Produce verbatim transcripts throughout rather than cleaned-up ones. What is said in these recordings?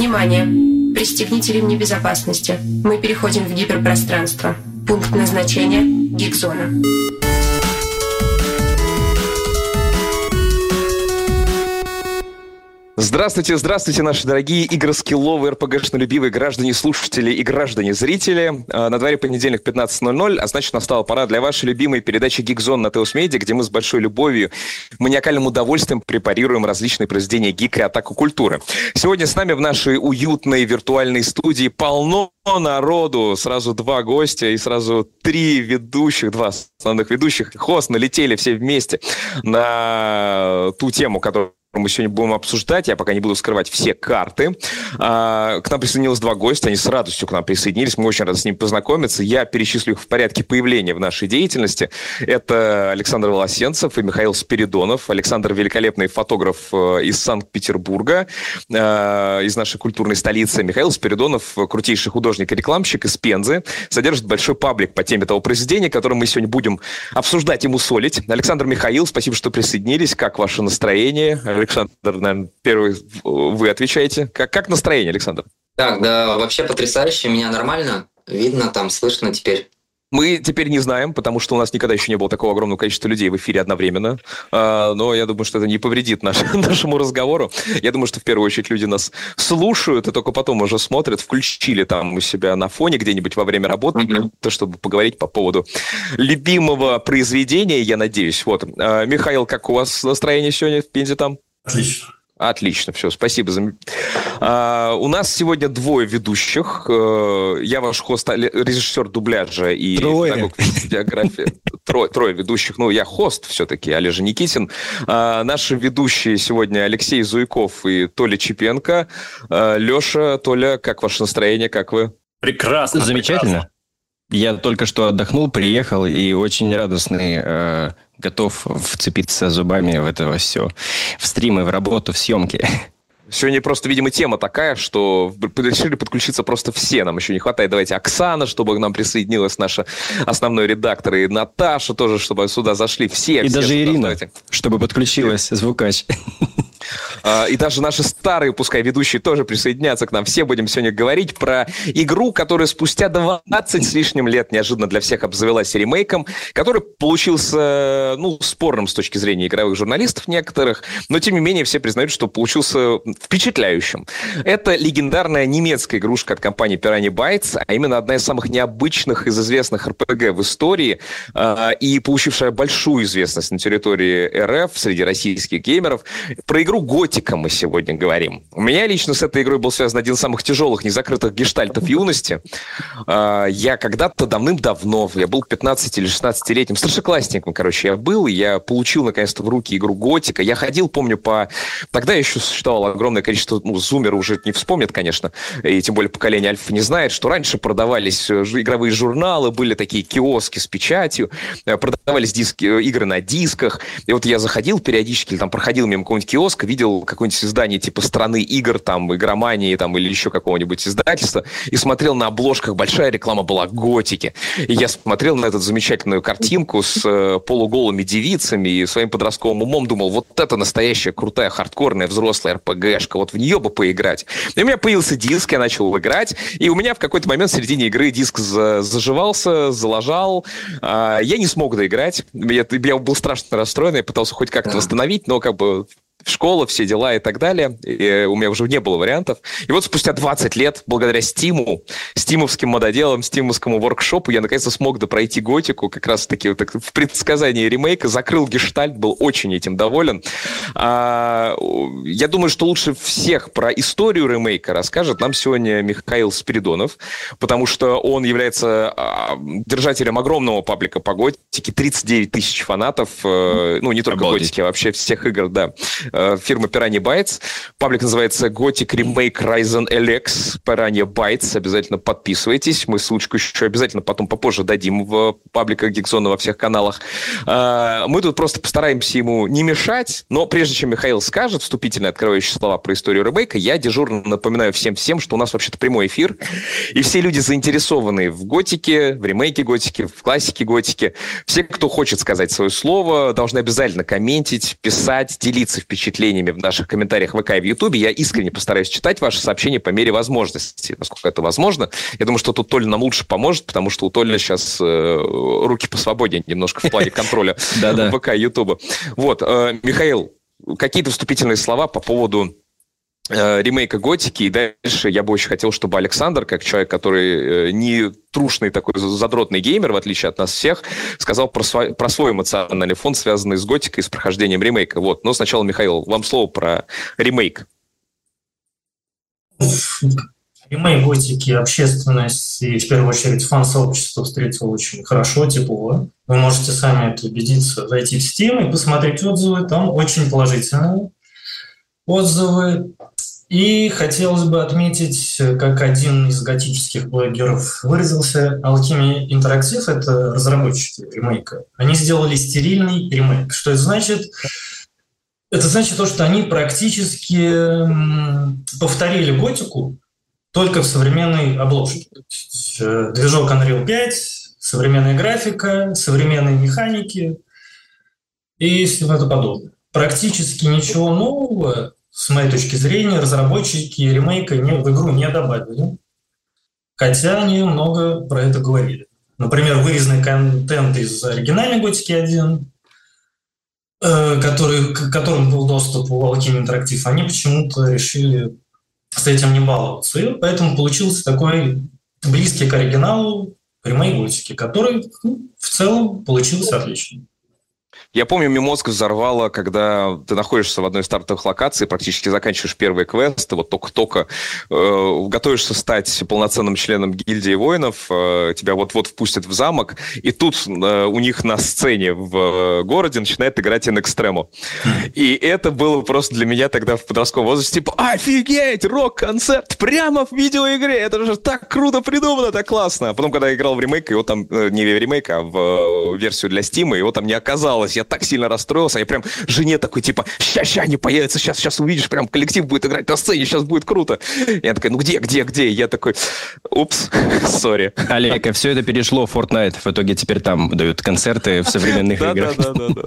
Внимание! Пристегните ремни безопасности. Мы переходим в гиперпространство. Пункт назначения – Гик-зона. Здравствуйте, здравствуйте, наши дорогие игроскилловые, эр пэ гэ-шнолюбивые граждане, слушатели и граждане-зрители. На дворе понедельник пятнадцать ноль ноль, а значит, настала пора для вашей любимой передачи «Гик-зон» на Теос Медиа, где мы с большой любовью, маниакальным удовольствием препарируем различные произведения гика и атаку культуры. Сегодня с нами в нашей уютной виртуальной студии полно народу, сразу два гостя и сразу три ведущих, два основных ведущих. Хост налетели все вместе на ту тему, которую мы сегодня будем обсуждать. Я пока не буду скрывать все карты. А, к нам присоединилось два гостя. Они с радостью к нам присоединились. Мы очень рады с ними познакомиться. Я перечислю их в порядке появления в нашей деятельности. Это Александр Волосенцев и Михаил Спиридонов. Александр – великолепный фотограф из Санкт-Петербурга, из нашей культурной столицы. Михаил Спиридонов – крутейший художник и рекламщик из Пензы. Содержит большой паблик по теме того произведения, которое мы сегодня будем обсуждать и мусолить. Александр, Михаил, спасибо, что присоединились. Как ваше настроение? Александр, наверное, первый вы отвечаете. Как, как настроение, Александр? Так, да, вообще потрясающе. Меня нормально видно, там слышно теперь. Мы теперь не знаем, потому что у нас никогда еще не было такого огромного количества людей в эфире одновременно. Но я думаю, что это не повредит наш, нашему разговору. Я думаю, что в первую очередь люди нас слушают, и только потом уже смотрят, включили там у себя на фоне где-нибудь во время работы, mm-hmm. то, чтобы поговорить по поводу любимого произведения, я надеюсь. Вот. Михаил, как у вас настроение сегодня в Пензе там? Отлично. Отлично, все, спасибо за... А, у нас сегодня двое ведущих. Я ваш хост, режиссер дубляжа и педагог биографии. Трое, трое ведущих. Ну, я хост все-таки, Олежа Никитин. А, наши ведущие сегодня Алексей Зуйков и Толя Чепенко. А, Леша, Толя, как ваше настроение, как вы? Прекрасно. Замечательно. Прекрасно. Я только что отдохнул, приехал и очень радостный, э, готов вцепиться зубами в это все. В стримы, в работу, в съемки. Сегодня просто, видимо, тема такая, что решили подключиться просто все. Нам еще не хватает. Давайте Оксана, чтобы к нам присоединилась наша основной редактор, и Наташа тоже, чтобы сюда зашли все. И все даже Ирина, давайте. Чтобы подключилась, звукач. И даже наши старые, пускай ведущие, тоже присоединятся к нам. Все будем сегодня говорить про игру, которая спустя двадцать с лишним лет неожиданно для всех обзавелась ремейком, который получился, ну, спорным с точки зрения игровых журналистов некоторых, но, тем не менее, все признают, что получился впечатляющим. Это легендарная немецкая игрушка от компании Piranha Bytes, а именно одна из самых необычных из известных эр пэ гэ в истории и получившая большую известность на территории эр эф среди российских геймеров. Про игру Готика мы сегодня говорим. У меня лично с этой игрой был связан один из самых тяжелых незакрытых гештальтов юности. Я когда-то давным-давно, я был пятнадцати- или шестнадцатилетним старшеклассником, короче, я был, и я получил наконец-то в руки игру Готика. Я ходил, помню, по... Тогда еще существовало огромное количество, ну, зумеры уже не вспомнят, конечно, и тем более поколение Альфа не знает, что раньше продавались игровые журналы, были такие киоски с печатью, продавались диски, игры на дисках, и вот я заходил периодически, или там проходил мимо какого-нибудь киоска, видел какое-нибудь издание типа «Страны игр», там, «Игромании», там, или еще какого-нибудь издательства, и смотрел на обложках, большая реклама была Готики. И я смотрел на эту замечательную картинку с э, полуголыми девицами и своим подростковым умом думал, вот это настоящая крутая, хардкорная, взрослая эр пэ гэшка, вот в нее бы поиграть. И у меня появился диск, я начал играть, и у меня в какой-то момент в середине игры диск за- заживался, заложал. А, я не смог доиграть, я, я был страшно расстроен, я пытался хоть как-то восстановить, но как бы... школа, все дела и так далее. И у меня уже не было вариантов. И вот спустя двадцать лет, благодаря Стиму, стимовским мододелам, стимовскому воркшопу, я наконец-то смог допройти Готику, как раз-таки вот в предсказании ремейка, закрыл гештальт, был очень этим доволен. А, я думаю, что лучше всех про историю ремейка расскажет нам сегодня Михаил Спиридонов, потому что он является а, держателем огромного паблика по Готике, тридцать девять тысяч фанатов, э, ну, не только Обалдеть. Готики, а вообще всех игр, да. Фирма Piranha Bytes. Паблик называется Gothic Remake Ryzen эл икс Piranha Bytes. Обязательно подписывайтесь. Мы ссылочку еще обязательно потом попозже дадим в пабликах Гик-зона во всех каналах. Мы тут просто постараемся ему не мешать, но прежде чем Михаил скажет вступительные открывающие слова про историю ремейка, я дежурно напоминаю всем-всем, что у нас вообще-то прямой эфир, и все люди, заинтересованные в Готике, в ремейке Готики, в классике Готики, все, кто хочет сказать свое слово, должны обязательно комментить, писать, делиться впечатлениями впечатлениями в наших комментариях в ВК и в Ютубе. Я искренне постараюсь читать ваши сообщения по мере возможности, насколько это возможно. Я думаю, что тут Толя нам лучше поможет, потому что у Толи сейчас э, руки посвободнее немножко в плане контроля ВК и Ютуба. Вот, Михаил, какие-то вступительные слова по поводу ремейка «Готики», и дальше я бы очень хотел, чтобы Александр, как человек, который не трушный такой задротный геймер, в отличие от нас всех, сказал про свой, про свой эмоциональный фон, связанный с «Готикой» и с прохождением ремейка. Вот. Но сначала, Михаил, вам слово про ремейк. Ремейк «Готики» общественность и, в первую очередь, фан-сообщество встретило очень хорошо, тепло. Вы можете сами это убедиться, зайти в Steam и посмотреть отзывы. Там очень положительные отзывы. И хотелось бы отметить, как один из готических блогеров выразился, Alchemy Interactive — это разработчики ремейка. Они сделали стерильный ремейк. Что это значит? Это значит то, что они практически повторили готику, только в современной обложке. Движок Unreal пять, современная графика, современные механики и всего это подобное. Практически ничего нового, с моей точки зрения, разработчики ремейка не, в игру не добавили, хотя они много про это говорили. Например, вырезанный контент из оригинальной Готики один, э, который, к которому был доступ у Alchemy Interactive, они почему-то решили с этим не баловаться. И поэтому получился такой близкий к оригиналу ремейк Готики, который ну, в целом получился отлично. Я помню, мне мозг взорвало, когда ты находишься в одной из стартовых локаций, практически заканчиваешь первые квесты, вот только-только э, готовишься стать полноценным членом гильдии воинов, э, тебя вот-вот впустят в замок, и тут э, у них на сцене в э, городе начинает играть In Extremo. И это было просто для меня тогда в подростковом возрасте, типа, офигеть, рок-концерт прямо в видеоигре, это же так круто придумано, так классно. А потом, когда я играл в ремейк, его там, э, не в ремейк, а в э, версию для Steam, его там не оказалось. Я так сильно расстроился, я прям жене такой, типа, ща-ща они появятся, сейчас, сейчас увидишь, прям коллектив будет играть на сцене, сейчас будет круто. И я такой, ну где, где, где? И я такой, упс, сори. Олег, а все это перешло в Fortnite, в итоге теперь там дают концерты в современных играх. Да-да-да.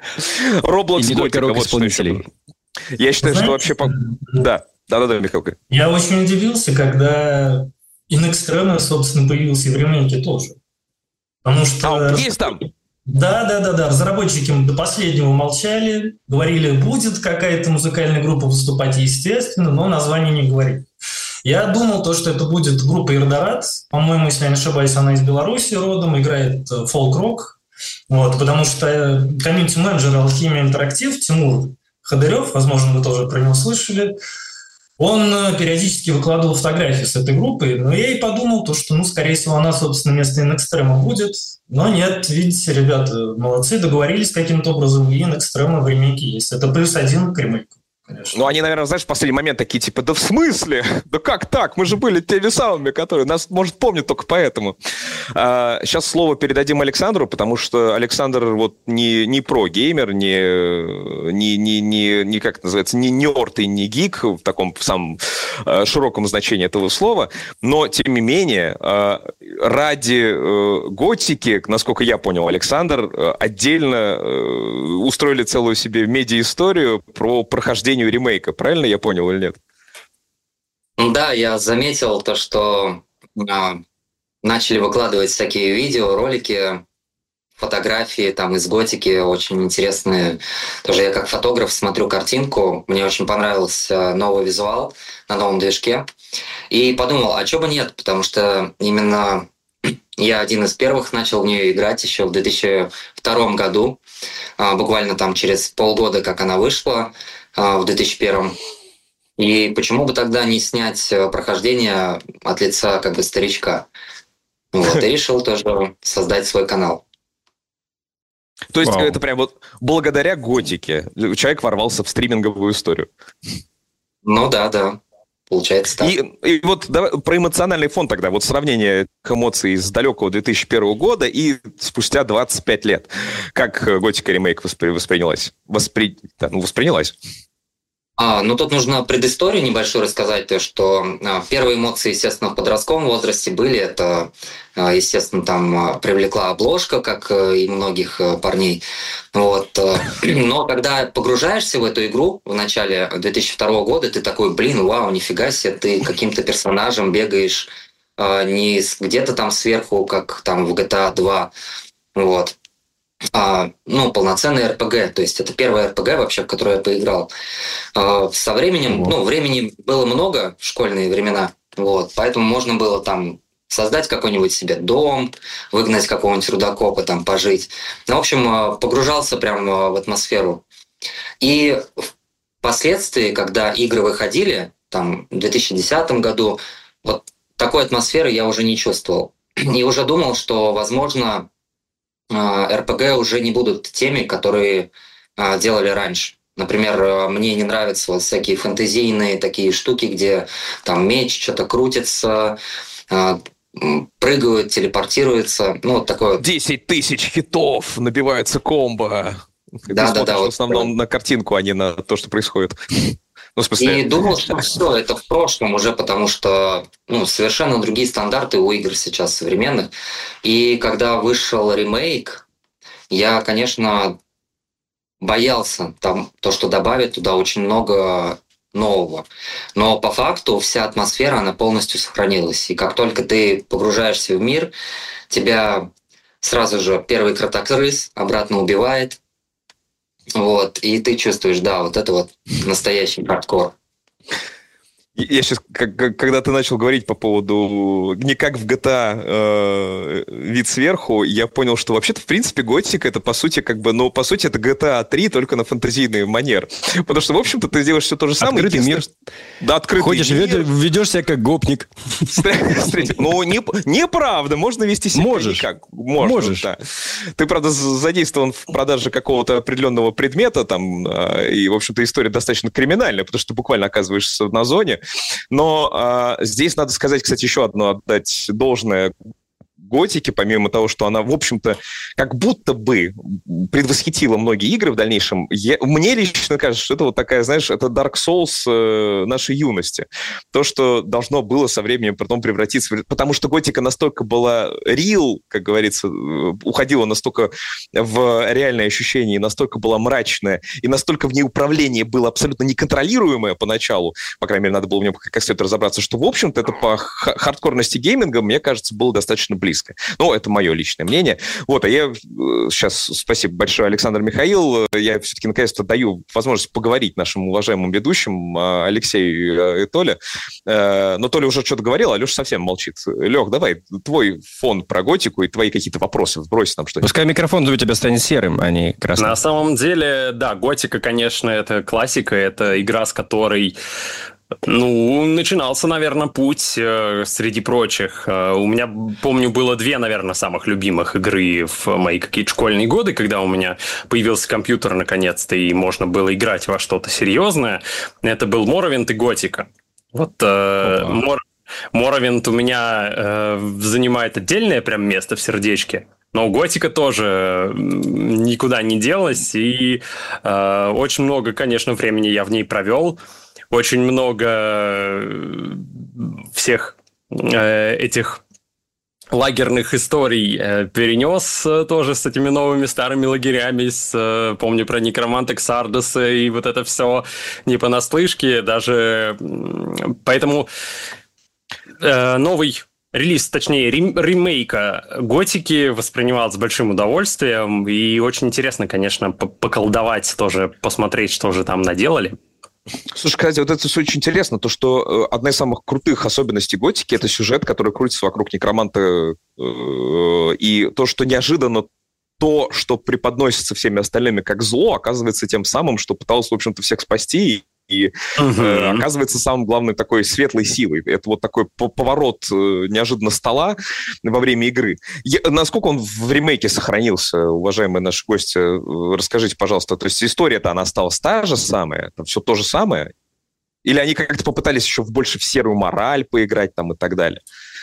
Roblox и не только рок-исполнителей. Я считаю, что вообще... Да, да-да-да, Михаил. Я очень удивился, когда In Extremo, собственно, появился в ремейке тоже. Потому что... А, есть там? Да, да, да, да. Разработчики до последнего молчали, говорили, будет какая-то музыкальная группа выступать, естественно, но название не говорили. Я думал, то, что это будет группа Ирдорат. По-моему, если я не ошибаюсь, она из Беларуси родом, играет фолк-рок. Вот, потому что комьюнити-менеджер Alchemy Interactive Тимур Ходырев, возможно, вы тоже про него слышали, он периодически выкладывал фотографии с этой группой, но я и подумал, то, что, ну, скорее всего, она, собственно, вместо In Extremo будет. Но нет, видите, ребята молодцы, договорились каким-то образом, и In Extremo в ремейке есть. Это плюс один к ремейку, конечно. Ну, они, наверное, знаешь, в последний момент такие, типа, да в смысле? Да как так? Мы же были теми самыми, которые нас, может, помнят только поэтому. А, сейчас слово передадим Александру, потому что Александр вот не, не про-геймер, не, не, не, не, не, как это называется, не нерд и не гик в таком в самом а, широком значении этого слова, но, тем не менее, а, ради а, Готики, насколько я понял, Александр, а, отдельно а, устроили целую себе медиа-историю про прохождение ремейка. Правильно я понял или нет? Да, я заметил то, что э, начали выкладывать всякие видео, ролики, фотографии там из Готики, очень интересные. Тоже я как фотограф смотрю картинку, мне очень понравился новый визуал на новом движке. И подумал, а чего бы нет, потому что именно я один из первых начал в нее играть еще в две тысячи втором году, э, буквально там через полгода, как она вышла, в две тысячи первом. И почему бы тогда не снять прохождение от лица как бы старичка? Вот, и решил тоже создать свой канал. То есть Вау. это прям вот благодаря Готике человек ворвался в стриминговую историю. Ну да, да. Получается так. И, и вот давай, про эмоциональный фон тогда. Вот сравнение эмоций с далекого две тысячи первого года и спустя двадцать пять лет. Как Готика ремейк воспри, воспринялась? Воспри, да, ну, воспринялась? А, ну, тут нужно предысторию небольшую рассказать, то, что а, первые эмоции, естественно, в подростковом возрасте были. Это, а, естественно, там а, привлекла обложка, как а, и многих а, парней. Вот. А, но когда погружаешься в эту игру в начале две тысячи второго года, ты такой, блин, вау, нифига себе, ты каким-то персонажем бегаешь а, не где-то там сверху, как там в джи ти эй два. Вот. А, ну, полноценный эр пи джи. То есть это первый эр пи джи вообще, в который я поиграл. А, со временем, вот. ну, времени было много в школьные времена, вот, поэтому можно было там создать какой-нибудь себе дом, выгнать какого-нибудь рудокопа, там, пожить. Ну, в общем, погружался прям в атмосферу. И впоследствии, когда игры выходили, там, в две тысячи десятом году, вот такой атмосферы я уже не чувствовал. И уже думал, что, возможно, эр пи джи уже не будут теми, которые делали раньше. Например, мне не нравятся вот всякие фэнтезийные такие штуки, где там меч, что-то крутится, прыгают, телепортируются. Ну, вот такое вот. десять тысяч хитов, набивается комбо. Да, да, да. В вот основном на картинку, а не на то, что происходит. Ну, в смысле... И думал, что все, это в прошлом уже, потому что ну, совершенно другие стандарты у игр сейчас современных. И когда вышел ремейк, я, конечно, боялся там то, что добавят туда очень много нового. Но по факту вся атмосфера, она полностью сохранилась. И как только ты погружаешься в мир, тебя сразу же первый кротокрыс обратно убивает. Вот, и ты чувствуешь, да, вот это вот настоящий хардкор. Я сейчас, когда ты начал говорить по поводу не как в джи ти эй э, вид сверху, я понял, что вообще-то, в принципе, готика это, по сути, как бы, ну, по сути, это джи ти эй три, только на фэнтезийный манер. Потому что, в общем-то, ты делаешь все то же самое. Открытый мир. Да, открытый Ходишь, мир. ведешь себя как гопник. Ну, неправда, можно вести себя Можешь. как. Можешь. Ты, правда, задействован в продаже какого-то определенного предмета, там, и, в общем-то, история достаточно криминальная, потому что ты буквально оказываешься на зоне. Но а, здесь надо сказать, кстати, еще одно отдать должное готике, помимо того, что она, в общем-то, как будто бы предвосхитила многие игры в дальнейшем. Я, мне лично кажется, что это вот такая, знаешь, это Dark Souls э, нашей юности. То, что должно было со временем потом превратиться в... Потому что готика настолько была real, как говорится, уходила настолько в реальное ощущение, настолько была мрачная, и настолько в ней управление было абсолютно неконтролируемое поначалу, по крайней мере, надо было в нем как следует разобраться, что, в общем-то, это по хардкорности гейминга, мне кажется, было достаточно близко. Ну, это мое личное мнение. Вот, а я сейчас, спасибо большое, Александр Михаил, я все-таки наконец-то даю возможность поговорить нашим уважаемым ведущим Алексею и Толе. Но Толя уже что-то говорил, а Леша совсем молчит. Лех, давай, твой фон про готику и твои какие-то вопросы, вбрось нам что-нибудь. Пускай микрофон у тебя станет серым, а не красным. На самом деле, да, готика, конечно, это классика, это игра, с которой... Ну, начинался, наверное, путь э, среди прочих. Э, у меня, помню, было две, наверное, самых любимых игры в мои какие-то школьные годы, когда у меня появился компьютер наконец-то, и можно было играть во что-то серьезное. Это был Morrowind и Готика. Вот э, Мор... Morrowind у меня э, занимает отдельное прям место в сердечке. Но Готика тоже никуда не делась, и э, очень много, конечно, времени я в ней провел. Очень много всех э, этих лагерных историй э, перенес э, тоже с этими новыми старыми лагерями. С, э, помню про некроманта Ксардоса и вот это все не понаслышке. Даже э, поэтому э, новый релиз, точнее, рем- ремейка Готики воспринимал с большим удовольствием. И очень интересно, конечно, поколдовать тоже, посмотреть, что же там наделали. Слушай, кстати, вот это все очень интересно, то, что одна из самых крутых особенностей готики – это сюжет, который крутится вокруг некроманта, и то, что неожиданно то, что преподносится всеми остальными как зло, оказывается тем самым, что пыталось, в общем-то, всех спасти, и uh-huh. э, оказывается самым главной такой светлой силой. Это вот такой поворот э, неожиданно стола во время игры. Я, насколько он в ремейке сохранился, уважаемые наши гости, э, расскажите, пожалуйста. То есть история-то, она осталась та же самая? Там все то же самое? Или они как-то попытались еще больше в серую мораль поиграть там и так далее?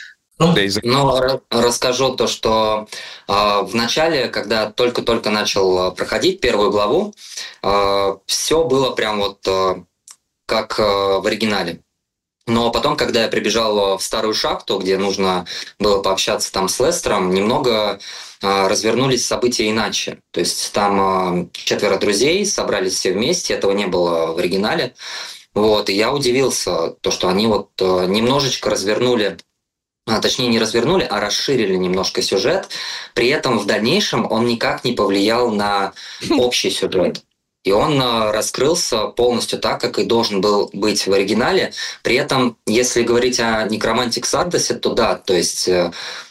Ну, расскажу то, что э, в начале, когда только-только начал проходить первую главу, э, все было прям вот... Э, как в оригинале. Но потом, когда я прибежал в старую шахту, где нужно было пообщаться там с Лестером, немного э, развернулись события иначе. То есть там э, четверо друзей собрались все вместе, этого не было в оригинале. Вот, и я удивился, то, что они вот э, немножечко развернули, а, точнее не развернули, а расширили немножко сюжет. При этом в дальнейшем он никак не повлиял на общий сюжет. И он раскрылся полностью так, как и должен был быть в оригинале. При этом, если говорить о Necromantic Xardas, то да, то есть э,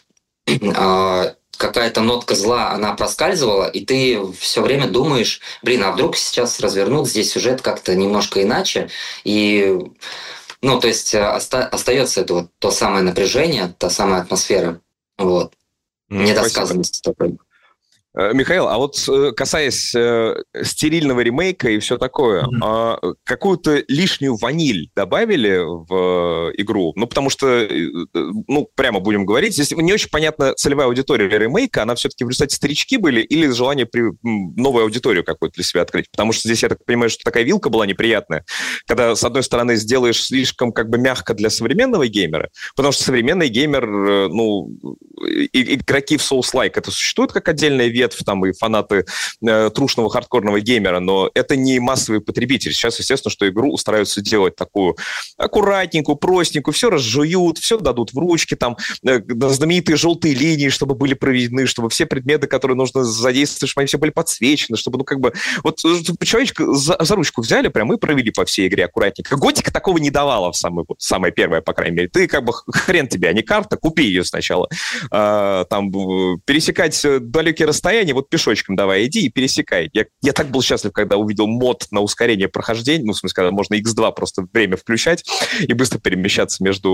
э, какая-то нотка зла, она проскальзывала, и ты все время думаешь, блин, а вдруг сейчас развернут здесь сюжет как-то немножко иначе. И, ну, то есть оста- остается это вот то самое напряжение, та самая атмосфера. Вот. Mm, недосказанность такой. Михаил, а вот касаясь э, стерильного ремейка и все такое, mm-hmm. э, какую-то лишнюю ваниль добавили в э, игру? Ну, потому что, э, ну, прямо будем говорить, здесь не очень понятна целевая аудитория ремейка, она все-таки в результате старички были или желание при, новую аудиторию какую-то для себя открыть? Потому что здесь, я так понимаю, что такая вилка была неприятная, когда, с одной стороны, сделаешь слишком как бы мягко для современного геймера, потому что современный геймер, э, ну, и, игроки в Souls-like, это существует как отдельная ветвь, там и фанаты э, трушного хардкорного геймера, но это не массовый потребитель. Сейчас, естественно, что игру стараются делать такую аккуратненькую, простенькую, все разжуют, все дадут в ручки, там э, знаменитые желтые линии, чтобы были проведены, чтобы все предметы, которые нужно задействовать, чтобы они все были подсвечены, чтобы, ну, как бы, вот человечка за, за ручку взяли прям и провели по всей игре аккуратненько. Готика такого не давала в самое, вот, самое первое, по крайней мере. Ты как бы хрен тебе, а не карта, купи ее сначала. А, там пересекать далекие расстояния, вот пешочком давай иди и пересекай. Я, я так был счастлив, когда увидел мод на ускорение прохождения, ну, в смысле, когда можно икс два просто время включать и быстро перемещаться между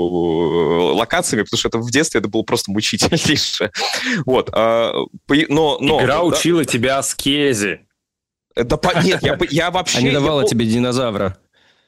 локациями, потому что это в детстве это было просто мучительнейше. Вот. А, но, но, Игра да, учила тебя аскезе. Да, нет, я, я вообще... А не давала я... тебе динозавра.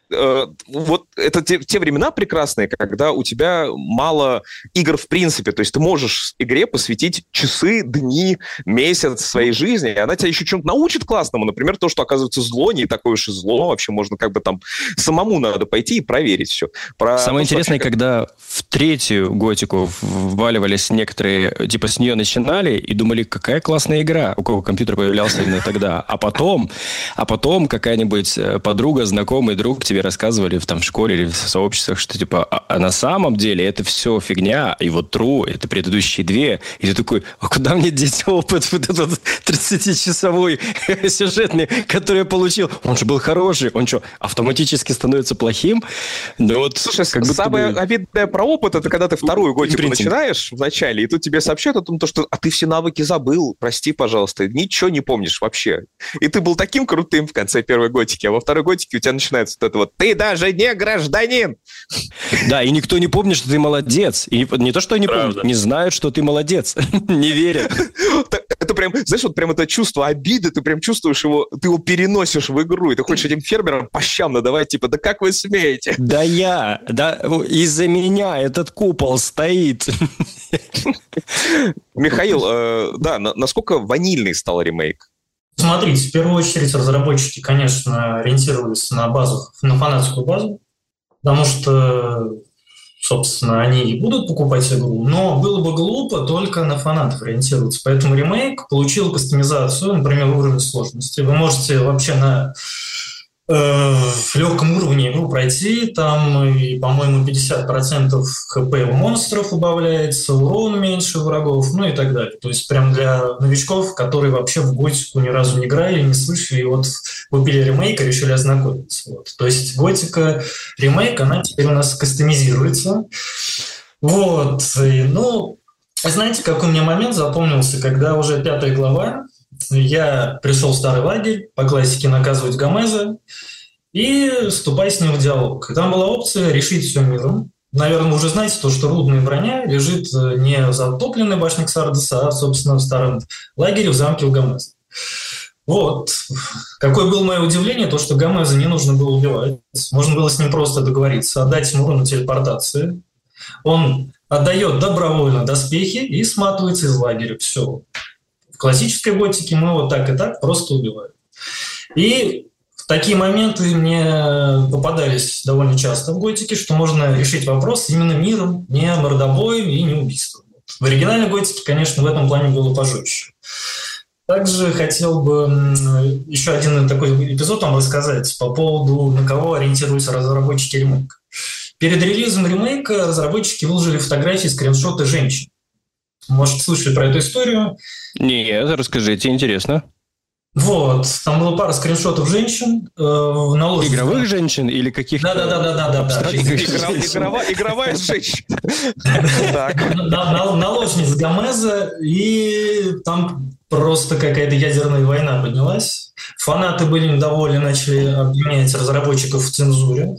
Вот это те, те времена прекрасные, когда у тебя мало игр в принципе, то есть ты можешь игре посвятить часы, дни, месяц своей жизни, и она тебя еще чем-то научит классному, например, то, что, оказывается, зло не такое уж и зло, вообще можно как бы там самому надо пойти и проверить все. Про Самое то, интересное, что... когда в третью готику вваливались некоторые, типа с нее начинали и думали, какая классная игра, у кого компьютер появлялся именно тогда, а потом, а потом какая-нибудь подруга, знакомый друг тебе рассказывали в, там, в школе или в сообществах, что типа, а, а на самом деле это все фигня, и вот true, это предыдущие две, и ты такой, а куда мне деть опыт вот этот тридцатичасовой сюжетный, который я получил? Он же был хороший, он что, автоматически становится плохим? Ну вот, слушай, как самое бы... обидное про опыт, это когда ты вторую готику Импринтинг. начинаешь вначале, и тут тебе сообщают о том, что а ты все навыки забыл, прости, пожалуйста, ничего не помнишь вообще. И ты был таким крутым в конце первой готики, а во второй готике у тебя начинается вот это вот «ты даже не гражданин!» Да, и никто не помнит, что ты молодец. И не то, что они помнят, не знают, что ты молодец. Не верят. Это прям, знаешь, вот прям это чувство обиды, ты прям чувствуешь его, ты его переносишь в игру, и ты хочешь этим фермерам по щам надавать, типа, да как вы смеете? Да я, да из-за меня этот купол стоит. Михаил, э, да, на, насколько ванильный стал ремейк? Смотрите, в первую очередь разработчики, конечно, ориентировались на базу, на фанатскую базу, потому что, собственно, они и будут покупать игру, но было бы глупо только на фанатов ориентироваться. Поэтому ремейк получил кастомизацию, например, уровень сложности. Вы можете вообще на э, легком уровне игру пройти, там, и, по-моему, пятьдесят процентов хп у монстров убавляется, урон меньше врагов, ну и так далее. То есть прям для новичков, которые вообще в готику ни разу не играли, не слышали, и вот купили ремейк и решили ознакомиться. Вот. То есть готика ремейк, она теперь у нас кастомизируется. Вот. И, ну, знаете, какой мне момент запомнился, когда уже пятая глава, я пришел в старый лагерь, по классике наказывать Гомеза, и вступай с ним в диалог. И там была опция решить все миром. Наверное, вы уже знаете то, что рудная броня лежит не в затопленной башне Ксардаса, а, собственно, в старом лагере в замке у Гомеза. Вот. Какое было мое удивление, то, что Гомеза не нужно было убивать. Можно было с ним просто договориться, отдать ему руну телепортации. Он отдает добровольно доспехи и сматывается из лагеря. Все. В классической готике мы вот так и так просто убиваем. И такие моменты мне попадались довольно часто в готике, что можно решить вопрос именно миром, не мордобоем и не убийством. В оригинальной готике, конечно, в этом плане было пожестче. Также хотел бы еще один такой эпизод вам рассказать по поводу, на кого ориентируются разработчики ремейка. Перед релизом ремейка разработчики выложили фотографии, скриншоты женщин. Может, слышали про эту историю? Нет, расскажите, интересно. Вот, там была пара скриншотов женщин. Э, наложниц... Игровых женщин или каких-то... Да-да-да. Игровая женщина. Наложниц Гомеза, и там просто какая-то ядерная война поднялась. Фанаты были недовольны, начали обвинять разработчиков в цензуре.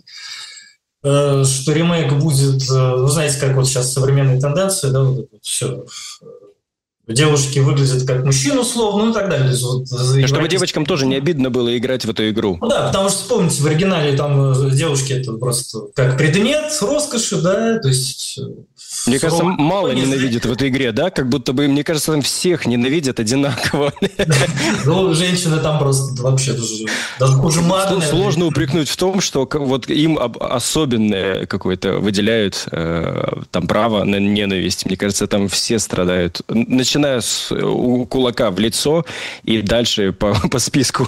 Что ремейк будет... Вы знаете, как вот сейчас современные тенденции, да, вот все... Девушки выглядят как мужчины условно, ну и так далее. Вот, чтобы девочкам тоже не обидно было играть в эту игру. Ну да, потому что, вспомните, в оригинале там девушки это просто как предмет роскоши, да, то есть... Мне кажется, мало ненавидят в этой игре, да? Как будто бы, мне кажется, там всех ненавидят одинаково. Ну, женщины там просто вообще даже хуже мага. Сложно упрекнуть в том, что вот им особенное какое-то выделяют там право на ненависть. Мне кажется, там все страдают. Начиная с у кулака в лицо и дальше по, по списку.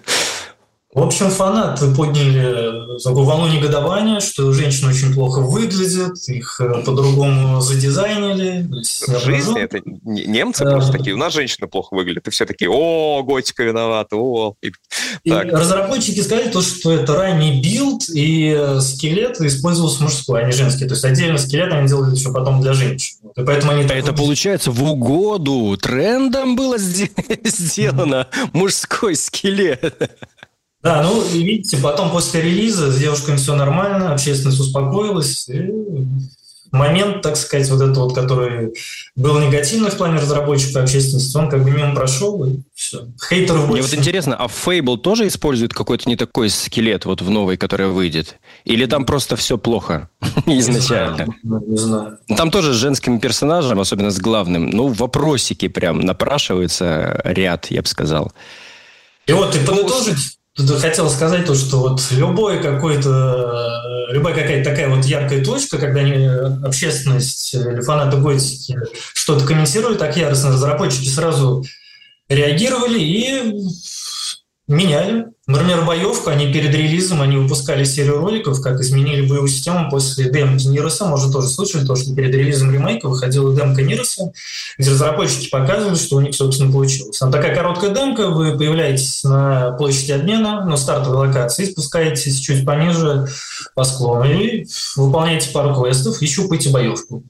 В общем, фанаты подняли такую волну негодования, что женщины очень плохо выглядят, их по-другому задизайнили. В жизни это немцы да. Просто такие, у нас женщины плохо выглядят, и все такие, о, готика виновата, о. И, и разработчики сказали, то, что это ранний билд, и скелет использовался мужской, а не женский. То есть отдельно скелет они делали еще потом для женщин. И поэтому они а это получается в угоду трендом было сделано мужской скелет. Да, ну, и видите, потом после релиза с девушками все нормально, общественность успокоилась, и момент, так сказать, вот этот вот, который был негативный в плане разработчика общественности, он как бы мимо прошел, и все. Хейтеров больше. Мне вот интересно, а Fable тоже использует какой-то не такой скелет вот в новой, которая выйдет? Или там просто все плохо изначально? Не знаю. Там тоже с женским персонажем, особенно с главным, ну, вопросики прям напрашиваются ряд, я бы сказал. И вот, и подытожить... Хотел сказать то, что вот любой какой-то, любая какая-то такая вот яркая точка, когда общественность или фанаты готики что-то комментируют так яростно, разработчики сразу реагировали и меняли. Например, боевку, они перед релизом, они выпускали серию роликов, как изменили боевую систему после демки Нироса. Может, тоже слышали то, что перед релизом ремейка выходила демка Нироса, где разработчики показывали, что у них, собственно, получилось. Там такая короткая демка, вы появляетесь на площади обмена, на стартовой локации, спускаетесь чуть пониже по склону и выполняете пару квестов и щупаете боевку.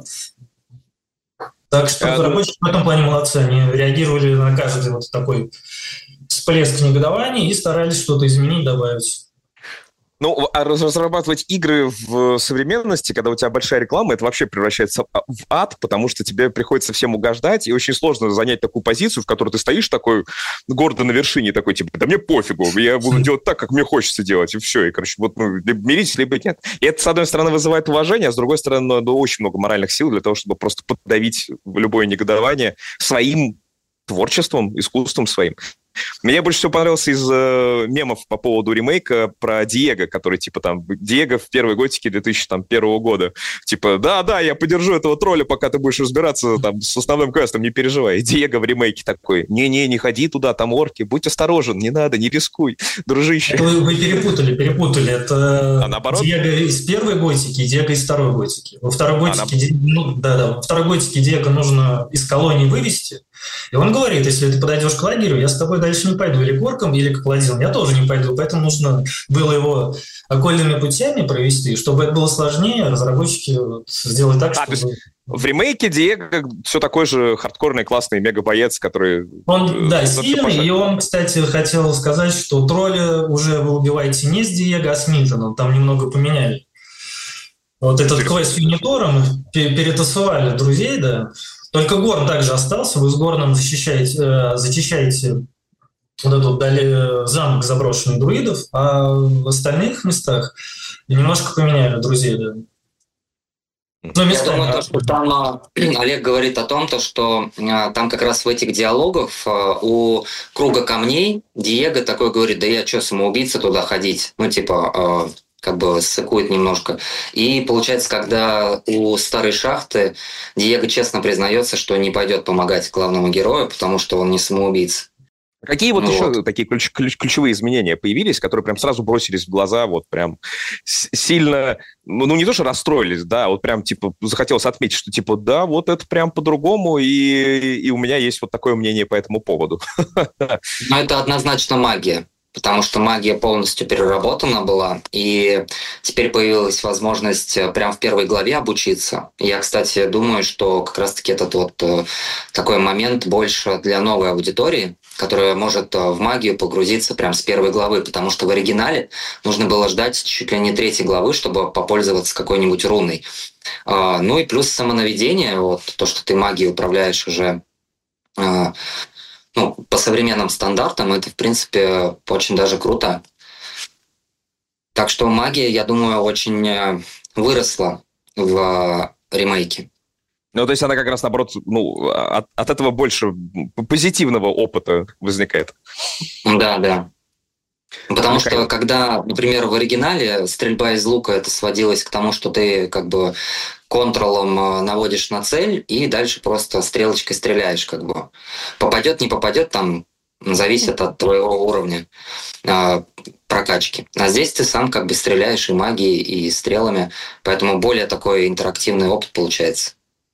Так что разработчики в этом плане молодцы. Они реагировали на каждый вот такой всплеск негодования и старались что-то изменить, добавить. Ну, а разрабатывать игры в современности, когда у тебя большая реклама, это вообще превращается в ад, потому что тебе приходится всем угождать, и очень сложно занять такую позицию, в которой ты стоишь такой гордо на вершине, такой, типа, да мне пофигу, я буду делать так, как мне хочется делать, и все. И, короче, вот, ну, либо миритесь, либо нет. И это, с одной стороны, вызывает уважение, а с другой стороны, ну, очень много моральных сил для того, чтобы просто подавить любое негодование своим творчеством, искусством своим. Мне больше всего понравился из э, мемов по поводу ремейка про Диего, который, типа, там, Диего в первой готике две тысячи первого года. Типа, да-да, я подержу этого тролля, пока ты будешь разбираться там с основным квестом, не переживай. И Диего в ремейке такой, не-не, не ходи туда, там орки, будь осторожен, не надо, не рискуй, дружище. Вы, вы перепутали, перепутали. Это а наоборот? Диего из первой готики и Диего из второй готики. Во второй готике, а, ну, да-да, во второй готике Диего нужно из колонии вывести. И он говорит, если ты подойдешь к лагерю, я с тобой дальше не пойду. Или к оркам, или к паладинам. Я тоже не пойду. Поэтому нужно было его окольными путями провести. Чтобы это было сложнее, разработчики сделали так, а, чтобы... В ремейке Диего все такой же хардкорный, классный мега-боец, который... Он, да, сильный. И он, кстати, хотел сказать, что тролля уже вы убиваете не с Диего, а с Милтоном. Там немного поменяли. Вот этот квест с Юнитором перетасовали друзей, да. Только Горн также остался. Вы с Горном защищаете, э, зачищаете вот этот дали замок заброшенных друидов, а в остальных местах немножко поменяли друзей. Да. Ну, Я думаю, то, что там Олег говорит о том, то, что там как раз в этих диалогах у круга камней Диего такой говорит: да я что, самоубийца туда ходить? Ну, типа, как бы ссыкует немножко. И получается, когда у старой шахты Диего честно признается, что не пойдет помогать главному герою, потому что он не самоубийца. Какие вот, ну еще вот. такие ключ, ключ, ключевые изменения появились, которые прям сразу бросились в глаза, вот прям сильно, ну, ну не то, что расстроились, да, вот прям типа захотелось отметить, что типа да, вот это прям по-другому, и, и у меня есть вот такое мнение по этому поводу. Ну, это однозначно магия. Потому что магия полностью переработана была, и теперь появилась возможность прямо в первой главе обучиться. Я, кстати, думаю, что как раз-таки этот вот такой момент больше для новой аудитории, которая может в магию погрузиться прямо с первой главы, потому что в оригинале нужно было ждать чуть ли не третьей главы, чтобы попользоваться какой-нибудь руной. Ну и плюс самонаведение, вот то, что ты магией управляешь уже... Ну, по современным стандартам это, в принципе, очень даже круто. Так что магия, я думаю, очень выросла в ремейке. Ну, то есть она как раз, наоборот, ну, от, от этого больше позитивного опыта возникает. Да, да. Потому что, когда, например, в оригинале стрельба из лука, это сводилось к тому, что ты как бы контролом наводишь на цель и дальше просто стрелочкой стреляешь, как бы. Попадет, не попадет, там зависит от твоего уровня э, прокачки. А здесь ты сам как бы стреляешь и магией, и стрелами, поэтому более такой интерактивный опыт получается.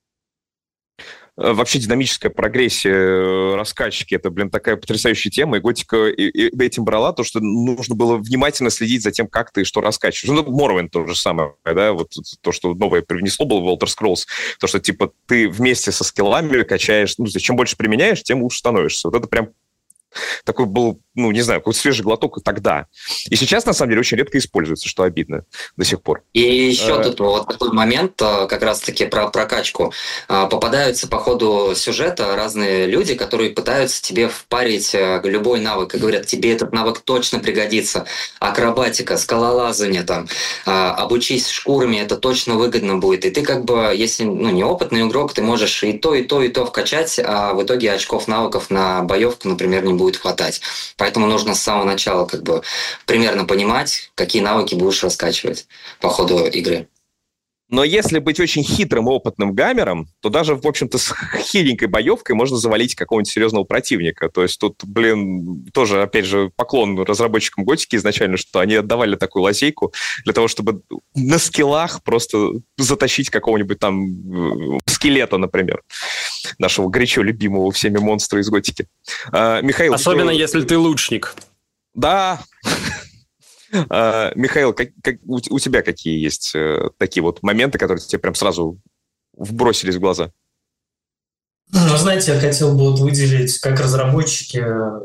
Вообще динамическая прогрессия раскачки — это, блин, такая потрясающая тема, и Готика и, и этим брала, то, что нужно было внимательно следить за тем, как ты что раскачиваешь. Ну, Morrowind то же самое, да, вот то, что новое привнесло было в Elder Scrolls, то, что, типа, ты вместе со скиллами качаешь, ну, чем больше применяешь, тем лучше становишься. Вот это прям такой был, ну, не знаю, какой-то свежий глоток тогда. И сейчас, на самом деле, очень редко используется, что обидно до сих пор. И еще а... тут вот такой момент, как раз-таки про прокачку. Попадаются по ходу сюжета разные люди, которые пытаются тебе впарить любой навык и говорят, тебе этот навык точно пригодится. Акробатика, скалолазание, там, обучись шкурами, это точно выгодно будет. И ты как бы, если ну, неопытный игрок, ты можешь и то, и то, и то вкачать, а в итоге очков навыков на боевку, например, не будет хватать. Поэтому нужно с самого начала как бы примерно понимать, какие навыки будешь раскачивать по ходу игры. Но если быть очень хитрым и опытным гамером, то даже, в общем-то, с хиленькой боевкой можно завалить какого-нибудь серьезного противника. То есть тут, блин, тоже, опять же, поклон разработчикам Готики изначально, что они отдавали такую лазейку для того, чтобы на скиллах просто затащить какого-нибудь там скелета, например, нашего горячо любимого всеми монстра из Готики. А, Михаил, особенно что... если ты лучник. Да. Uh, Михаил, как, как, у, у тебя какие есть uh, такие вот моменты, которые тебе прям сразу вбросились в глаза? Ну, знаете, я хотел бы вот выделить, как разработчики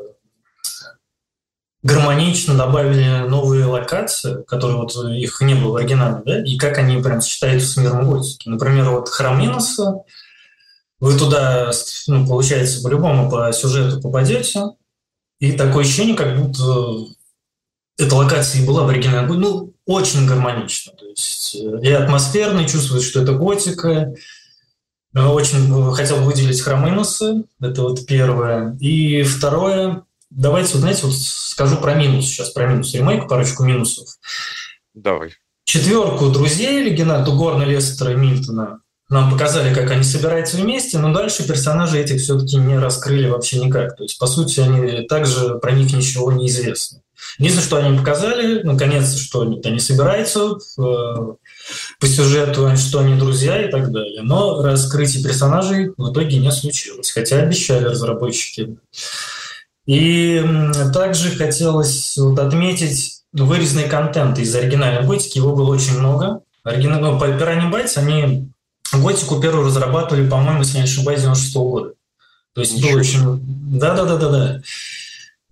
гармонично добавили новые локации, которые вот их не было в оригинале, да, и как они прям сочетаются с миром Готики. Например, вот Храм Миноса, вы туда, ну, получается, по-любому по сюжету попадете, и такое ощущение, как будто эта локация и была в оригинале, ну, очень гармонично. То есть и атмосферно, чувствуется, что это Готика. Очень хотел бы выделить Храм Миноса, это вот первое. И второе, давайте, вот, знаете, вот скажу про минус сейчас, про минус ремейк, парочку минусов. Давай. Четверку друзей Легенда Горна, Лестера и Мильтона нам показали, как они собираются вместе, но дальше персонажи этих все-таки не раскрыли вообще никак. То есть, по сути, они также про них ничего не известно. Единственное, что они показали, наконец, что они, они собираются в, по сюжету, что они друзья и так далее. Но раскрытие персонажей в итоге не случилось, хотя обещали разработчики. И также хотелось вот отметить вырезанный контент из оригинальной Готики, его было очень много. Оригинального по Piranha Bytes они Готику первую разрабатывали, по-моему, если не ошибаюсь, девяносто шестого года. То есть было очень... Да-да-да-да-да.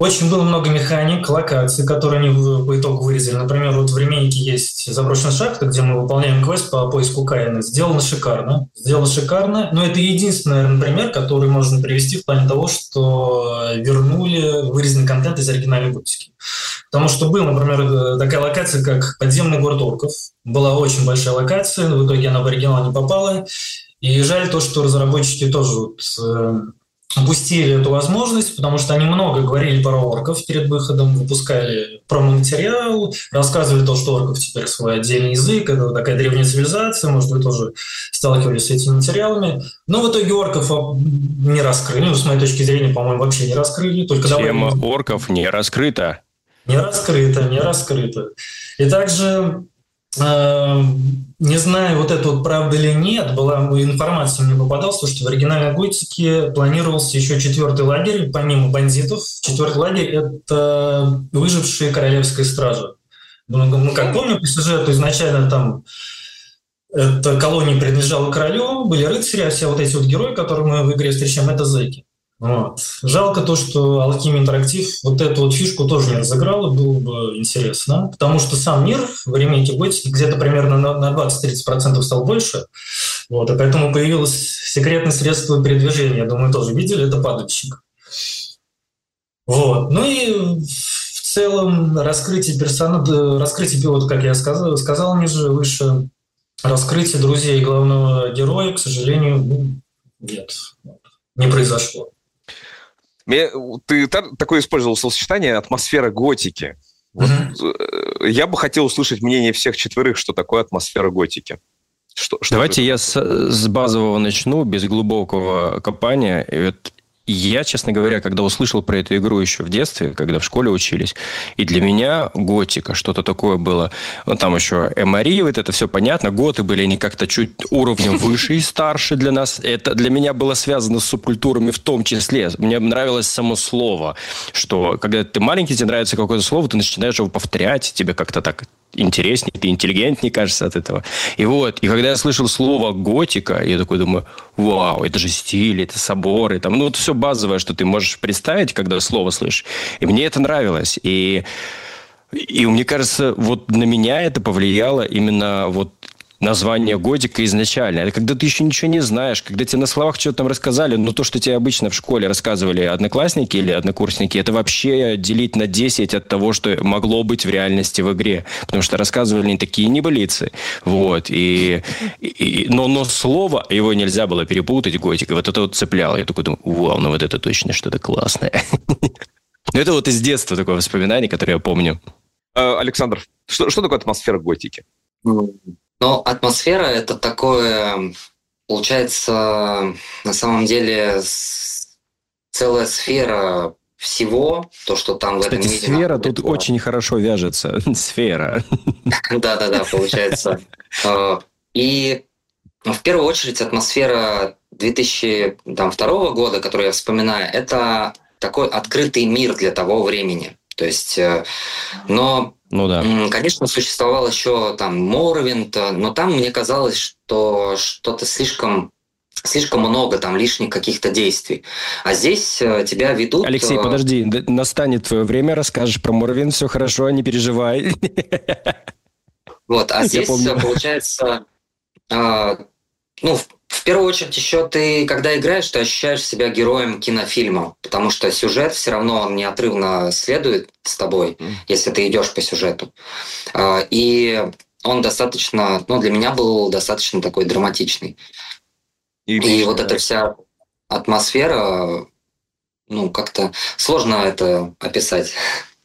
Очень было много механик, локаций, которые они по итогу вырезали. Например, вот в ремейке есть заброшенная шахта, где мы выполняем квест по поиску Каина. Сделано шикарно. Сделано шикарно. Но это единственный, наверное, пример, который можно привести в плане того, что вернули вырезанный контент из оригинальной готики. Потому что был, например, такая локация, как подземный город орков. Была очень большая локация, но в итоге она в оригинал не попала. И жаль то, что разработчики тоже вот, э, упустили эту возможность, потому что они много говорили про орков перед выходом, выпускали промо-материал, рассказывали то, что орков теперь свой отдельный язык, это вот такая древняя цивилизация, может, вы тоже сталкивались с этими материалами. Но в итоге орков не раскрыли, ну, с моей точки зрения, по-моему, вообще не раскрыли. Только Тема довольно... орков не раскрыта. Не раскрыто, не раскрыто. И также... Не знаю, вот это вот правда или нет, была информация, мне попадалась, что в оригинальной готике планировался еще четвертый лагерь, помимо бандитов. Четвертый лагерь – это выжившие королевской стражи. Ну, как помню, по сюжету изначально там эта колония принадлежала королю, были рыцари, а все вот эти вот герои, которые мы в игре встречаем, это зэки. Вот. Жалко то, что Alchemy Interactive вот эту вот фишку тоже не разыграла, было бы интересно, потому что сам мир в ремейке Готики где-то примерно на двадцать-тридцать процентов стал больше, вот, и поэтому появилось секретное средство передвижения, я думаю, тоже видели, это падальщик. Вот. Ну и в целом раскрытие персонажа, раскрытие, вот как я сказал, сказал ниже, выше, раскрытие друзей главного героя, к сожалению, ну, нет, не произошло. Ты такое использовал словосочетание «атмосфера готики». Вот, mm-hmm. Я бы хотел услышать мнение всех четверых, что такое атмосфера готики. Что, что Давайте я с, с базового начну, без глубокого копания. И вот я, честно говоря, когда услышал про эту игру еще в детстве, когда в школе учились, и для меня готика, что-то такое было, ну, там еще Эмори, вот это все понятно, готы были они как-то чуть уровнем выше и старше для нас. Это для меня было связано с субкультурами в том числе. Мне нравилось само слово, что когда ты маленький, тебе нравится какое-то слово, ты начинаешь его повторять, тебе как-то так интереснее, ты интеллигентнее, кажется, от этого. И вот, и когда я слышал слово готика, я такой думаю, вау, это же стиль, это соборы, там, ну, вот все базовое, что ты можешь представить, когда слово слышишь. И мне это нравилось. И, и мне кажется, вот на меня это повлияло именно вот название готика изначально. Это когда ты еще ничего не знаешь, когда тебе на словах что-то там рассказали, но то, что тебе обычно в школе рассказывали одноклассники или однокурсники, это вообще делить на десять от того, что могло быть в реальности в игре. Потому что рассказывали не такие небылицы. Вот. И, и, но, но слово, его нельзя было перепутать, готика. Вот это вот цепляло. Я такой думаю, вау, ну вот это точно что-то классное. Ну это вот из детства такое воспоминание, которое я помню. Александр, что, что такое атмосфера готики? Ну, атмосфера – это такое, получается, на самом деле целая сфера всего, то, что там в Кстати, этом мире... сфера тут это... очень хорошо вяжется. Сфера. Да-да-да, получается. И в первую очередь атмосфера две тысячи второго года, которую я вспоминаю, это такой открытый мир для того времени. То есть, но... Ну да. Конечно, существовал еще там Морвинд, но там мне казалось, что что-то слишком, слишком много там лишних каких-то действий. А здесь тебя ведут... Алексей, подожди, настанет твое время, расскажешь про Морвинд, все хорошо, не переживай. Вот, а здесь получается, ну, в первую очередь еще ты, когда играешь, ты ощущаешь себя героем кинофильма, потому что сюжет все равно он неотрывно следует с тобой, mm. если ты идешь по сюжету. И он достаточно, ну, для меня был достаточно такой драматичный. И, И вот эта вся атмосфера, ну, как-то сложно это описать.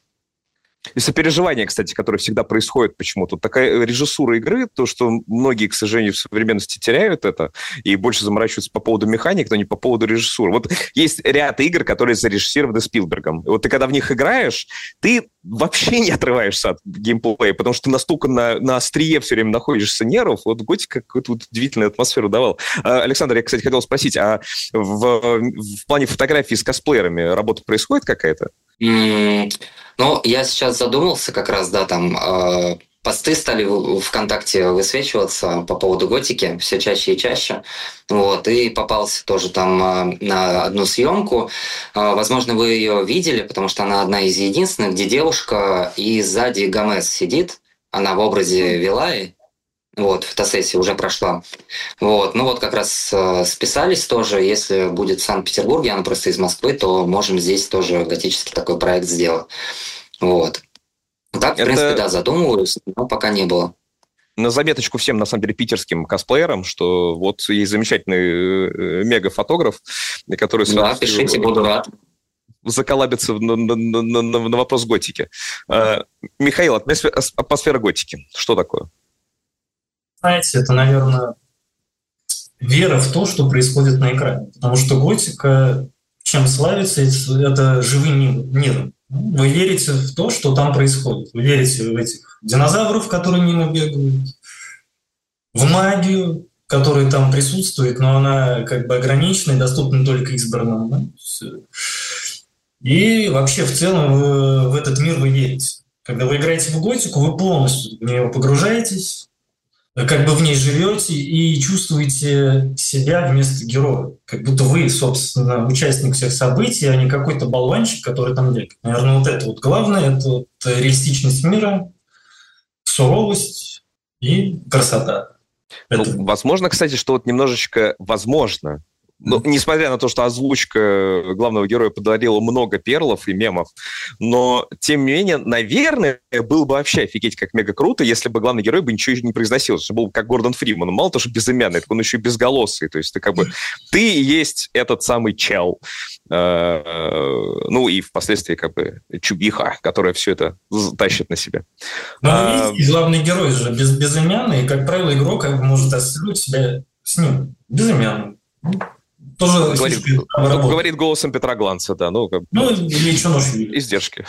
И сопереживание, кстати, которое всегда происходит почему-то. Такая режиссура игры, то, что многие, к сожалению, в современности теряют это и больше заморачиваются по поводу механик, но не по поводу режиссуры. Вот есть ряд игр, которые зарежиссированы Спилбергом. И вот ты, когда в них играешь, ты вообще не отрываешься от геймплея, потому что ты настолько на, на острие все время находишься нервов. Вот Готика какую-то вот удивительную атмосферу давал. Александр, я, кстати, хотел спросить, а в, в плане фотографий с косплеерами работа происходит какая-то? Mm. Ну, я сейчас задумался как раз, да, там, э, посты стали в ВКонтакте высвечиваться по поводу готики все чаще и чаще. Вот, и попался тоже там на одну съемку. Возможно, вы ее видели, потому что она одна из единственных, где девушка и сзади Гомес сидит. Она в образе Вилаи. Вот, фотосессия уже прошла. Вот, ну вот как раз э, списались тоже. Если будет в Санкт-Петербурге, она просто из Москвы, то можем здесь тоже готический такой проект сделать. Вот. Так, в Это... принципе, да, задумываюсь, но пока не было. На заметочку всем, на самом деле, питерским косплеерам, что вот есть замечательный мега-фотограф, который... Да, пишите, буду рад. Заколабиться на, на, на, на вопрос готики. А, Михаил, атмосфера, атмосфера готики. Что такое? Знаете, это, наверное, вера в то, что происходит на экране. Потому что готика, чем славится, это живым миром. Вы верите в то, что там происходит. Вы верите в этих динозавров, которые мимо бегают, в магию, которая там присутствует, но она как бы ограничена и доступна только избранным. Да? И вообще в целом вы, в этот мир вы верите. Когда вы играете в готику, вы полностью в нее погружаетесь, как бы в ней живете и чувствуете себя вместо героя. Как будто вы, собственно, участник всех событий, а не какой-то болванчик, который там бегает. Наверное, вот это вот главное, это вот реалистичность мира, суровость и красота. Ну, возможно, кстати, что вот немножечко возможно, ну, несмотря на то, что озвучка главного героя подарила много перлов и мемов, но, тем не менее, наверное, было бы вообще офигеть как мега круто, если бы главный герой бы ничего не произносил. Он был бы как Гордон Фриман. Мало того, что безымянный, так он еще и безголосый. То есть ты как бы... Ты и есть этот самый чел. Ну и впоследствии как бы чубиха, которая все это тащит на себе. Ну, а... видите, главный герой же без, безымянный, и, как правило, игрок как бы может ассоциировать себя с ним. Безымянным. Тоже говорит, говорит голосом Петра Гланца, да. Ну, как... ну или Чоношвили. Издержки.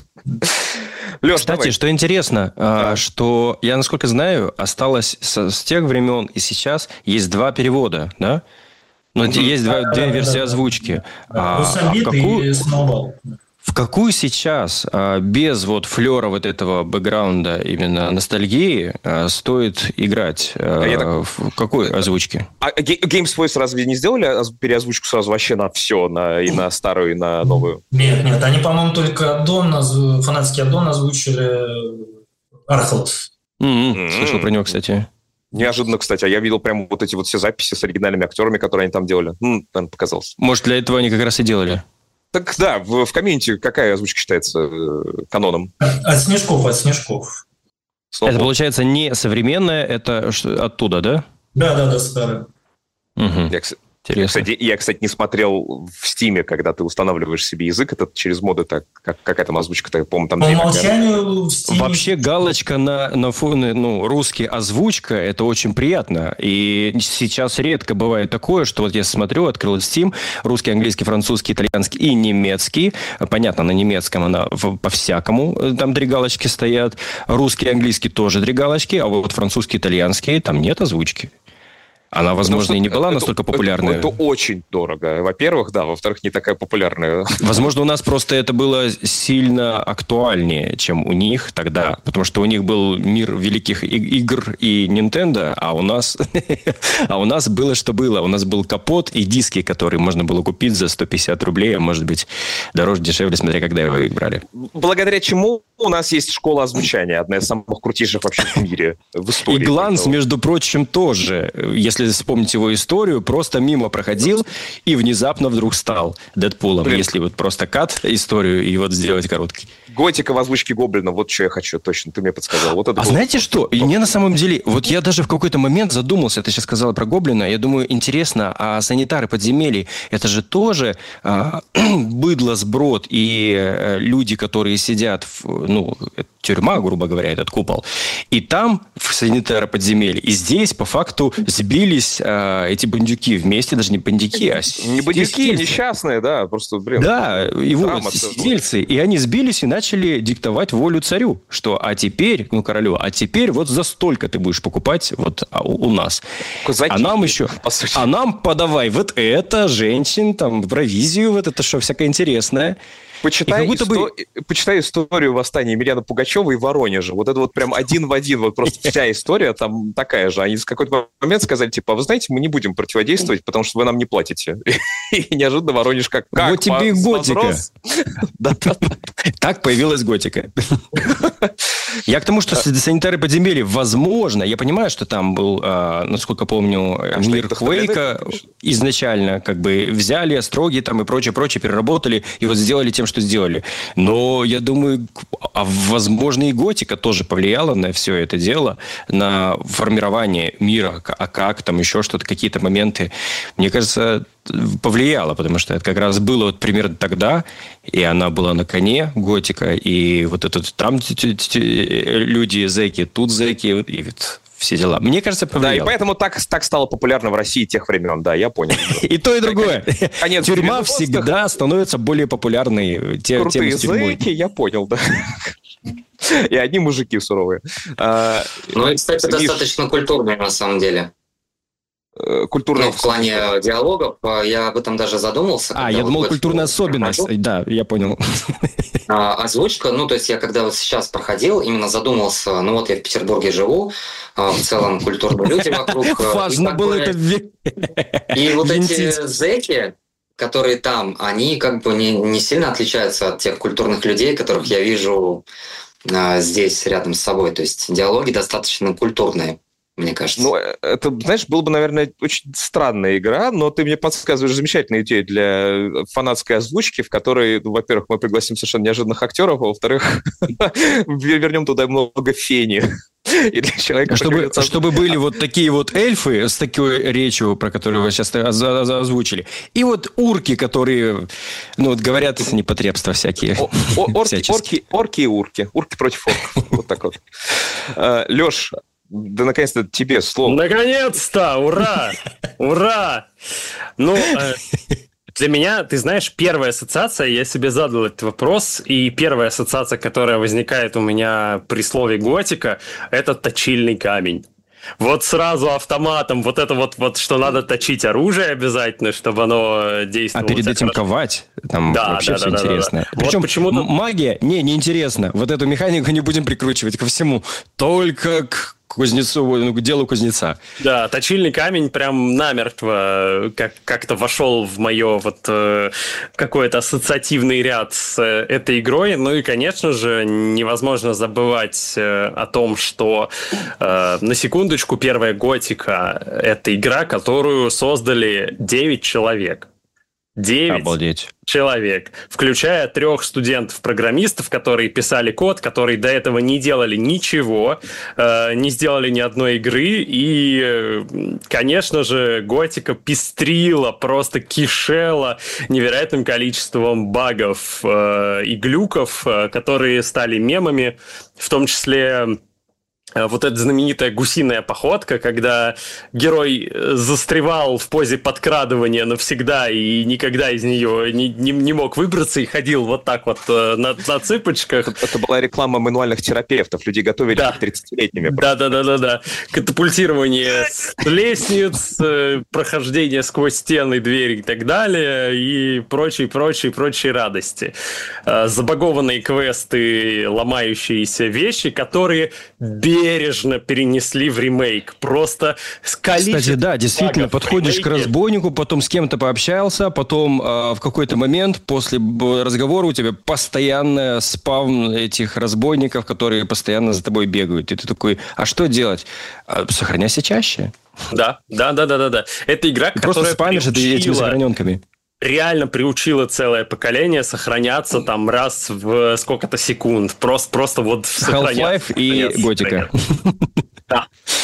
Леш, кстати, давай. Что интересно, да. что я, насколько знаю, осталось с, с тех времен и сейчас есть два перевода, да? Но mm-hmm. есть два, две да, версии да, озвучки. Да. А, а в какую... и Сноубол. В какую сейчас, без вот флера вот этого бэкграунда именно ностальгии, стоит играть? А так... В какой озвучке? А Games Voice разве не сделали переозвучку сразу вообще на все, на, и на старую, и на новую? Нет, нет, они, по-моему, только аддон, фанатский аддон озвучили Архлос. Mm-hmm. Mm-hmm. Слышал про него, кстати. Неожиданно, кстати. А я видел прямо вот эти вот все записи с оригинальными актерами, которые они там делали. М-м, там показалось. Может, для этого они как раз и делали? Так да, в, в комьюнити какая озвучка считается э, каноном? От, от Снежков, от Снежков. Снова. Это, получается, не современное, это оттуда, да? Да, да, да, старое. Угу. Я, Интересно. Кстати, я, кстати, не смотрел в Стиме, когда ты устанавливаешь себе язык, это через моды, так, как, какая там озвучка, я помню, там... По умолчанию в Стиме... Вообще галочка на, на фоне, ну, русский озвучка, это очень приятно. И сейчас редко бывает такое, что вот я смотрю, открыл Steam, русский, английский, французский, итальянский и немецкий. Понятно, на немецком она по-всякому, там три галочки стоят. Русский, английский тоже три галочки, а вот французский, итальянский, там нет озвучки. Она, возможно, и не была это, настолько популярной. Это, это очень дорого. Во-первых, да. Во-вторых, не такая популярная. Возможно, у нас просто это было сильно актуальнее, чем у них тогда. Потому что у них был мир великих игр и Nintendo, а у нас, а у нас было, что было. У нас был капот и диски, которые можно было купить за сто пятьдесят рублей, а может быть, дороже, дешевле, смотря когда его играли. Благодаря чему у нас есть школа озвучания, одна из самых крутейших вообще в мире, в истории. И Гланс, между прочим, тоже, если Если вспомнить его историю, просто мимо проходил и внезапно вдруг стал Дэдпулом. Блин. Если вот просто кат историю и вот сделать короткий. Готика в озвучке Гоблина, вот что я хочу, точно, ты мне подсказал. Вот это а было... знаете что? И мне на самом деле, вот я даже в какой-то момент задумался, ты сейчас сказала про Гоблина, я думаю, интересно, а санитары подземелий, это же тоже а, быдло, сброд и а, люди, которые сидят в, ну, тюрьма, грубо говоря, этот купол, и там в санитары подземелья, и здесь по факту сбились а, эти бандюки вместе, даже не бандюки, а не бандюки, несчастные, да, просто, блин. Да, и вот сидельцы, и они сбились и начали диктовать волю царю, что а теперь, ну, королю, а теперь вот за столько ты будешь покупать вот у, у нас. Казаки, а нам еще, а нам подавай вот это, женщин, там, провизию, вот это что, всякое интересное. Почитай, исто... бы... Почитай историю восстания Емельяна Пугачева и Воронежа. Вот это вот прям один в один, вот просто вся история там такая же. Они в какой-то момент сказали, типа, вы знаете, мы не будем противодействовать, потому что вы нам не платите. И неожиданно Воронеж как... Вот тебе и готика. Так появилась готика. Я к тому, что санитары подземелья, возможно, я понимаю, что там был, насколько помню, мир Квейка изначально как бы взяли, строги там и прочее, прочее, переработали и вот сделали тем, что сделали. Но я думаю, а возможно и готика тоже повлияла на все это дело, на формирование мира, а как там еще что-то, какие-то моменты. Мне кажется, повлияло, потому что это как раз было вот примерно тогда, и она была на коне, готика, и вот этот там люди зэки, тут зэки, и вот все дела. Мне кажется, повлияло. Да, и поэтому так, так стало популярно в России тех времен, да, я понял. И то, и другое. Тюрьма всегда становится более популярной. Крутые зэки, я понял, да. И одни мужики суровые. Ну, и, кстати, достаточно культурные на самом деле. Культурная ну, в плане диалогов, я об этом даже задумался. А, я думал, культурная особенность. Прохожу. Да, я понял. А, озвучка, ну, то есть я когда вот сейчас проходил, именно задумался, ну, вот я в Петербурге живу, в целом культурные люди вокруг. Важно было это... И вот эти зэки, которые там, они как бы не, не сильно отличаются от тех культурных людей, которых я вижу здесь, рядом с собой. То есть диалоги достаточно культурные. Мне кажется. Ну, это, знаешь, было бы, наверное, очень странная игра, но ты мне подсказываешь замечательную идею для фанатской озвучки, в которой, ну, во-первых, мы пригласим совершенно неожиданных актеров, а во-вторых, вернем туда много фени. И для человека, чтобы, придется... чтобы были вот такие вот эльфы с такой речью, про которую вы сейчас озвучили, и вот урки, которые, ну, вот говорят непотребства всякие. О, орки, орки, орки и урки. Урки против орков. Вот так вот. Леш, да, наконец-то тебе слово. Наконец-то! Ура! Ура! Ну, э, для меня, ты знаешь, первая ассоциация, я себе задал этот вопрос, и первая ассоциация, которая возникает у меня при слове готика, это точильный камень. Вот сразу автоматом, вот это вот, вот что надо точить оружие обязательно, чтобы оно действовало. А перед этим хорошо. Ковать, там да, вообще да, все да, интересно. Да, да. Причем вот почему-то... магия, не, неинтересно. Вот эту механику не будем прикручивать ко всему, только к кузнецу, ну, к делу кузнеца. Да, точильный камень прям намертво как- как-то вошел в мое вот э, какой-то ассоциативный ряд с э, этой игрой. Ну и, конечно же, невозможно забывать э, о том, что э, на секундочку первая готика — это игра, которую создали девять человек. Девять Обалдеть. человек, включая трех студентов-программистов, которые писали код, которые до этого не делали ничего, э, не сделали ни одной игры, и, э, конечно же, готика пестрила, просто кишела невероятным количеством багов э, и глюков, э, которые стали мемами, в том числе... Вот эта знаменитая гусиная походка, когда герой застревал в позе подкрадывания навсегда и никогда из нее не, не, не мог выбраться и ходил вот так вот на, на цыпочках. Это, это была реклама мануальных терапевтов. Люди готовили да. тридцатилетними. Да-да-да-да-да. Катапультирование с лестниц, прохождение сквозь стены, двери и так далее, и прочие-прочие-прочие радости. Забагованные квесты, ломающиеся вещи, которые без бережно перенесли в ремейк. Просто с количеством... Кстати, да, действительно, подходишь к разбойнику, потом с кем-то пообщался, потом э, в какой-то момент после разговора у тебя постоянно спавн этих разбойников, которые постоянно за тобой бегают. И ты такой, а что делать? А, сохраняйся чаще. Да, да, да, да, да, да. Это игра, ты просто спамишь приучила... этими сохраненками. Реально приучила целое поколение сохраняться там раз в сколько-то секунд. Просто, просто вот Half-Life и готика. Да.